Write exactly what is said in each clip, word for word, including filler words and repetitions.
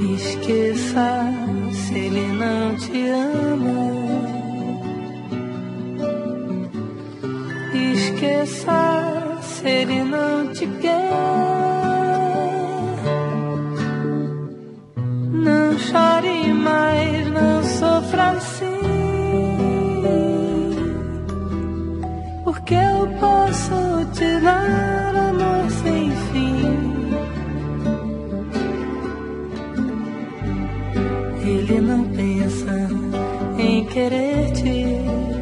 Esqueça se ele não te ama. Esqueça se ele não te quer. Não chore mais, não sofra assim, porque eu posso te dar amor sem fim. Ele não pensa em querer-te,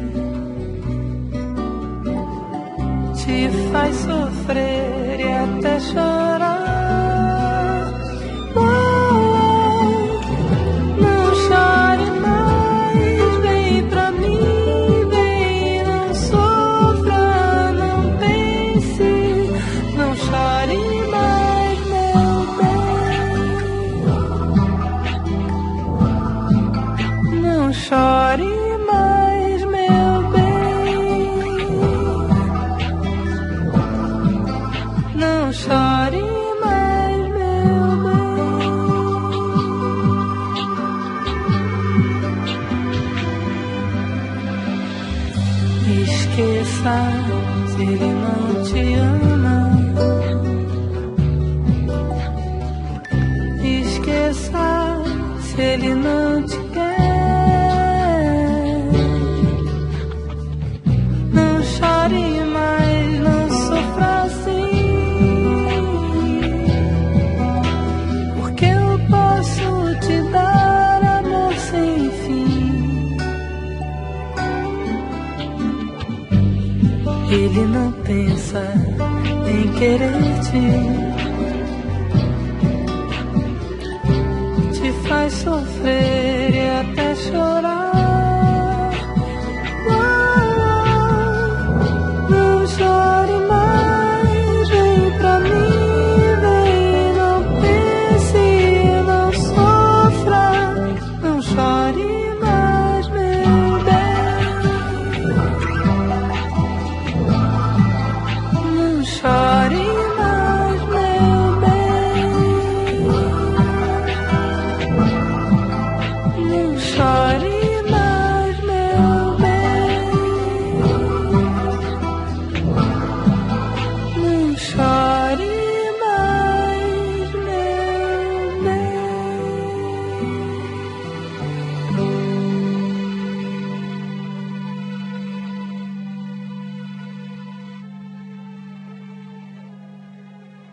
te faz sofrer e até chorar. Oh, não chore mais, vem pra mim, vem, não sofra, não pense, não chore mais, meu bem. Não chore mais, meu bem. Não chore mais, meu bem. Esqueça se ele não te ama. Esqueça se ele não te quer. Não chore mais, não sofra assim, porque eu posso te dar amor sem fim. Ele não pensa em querer-te, te faz sofrer e até chorar.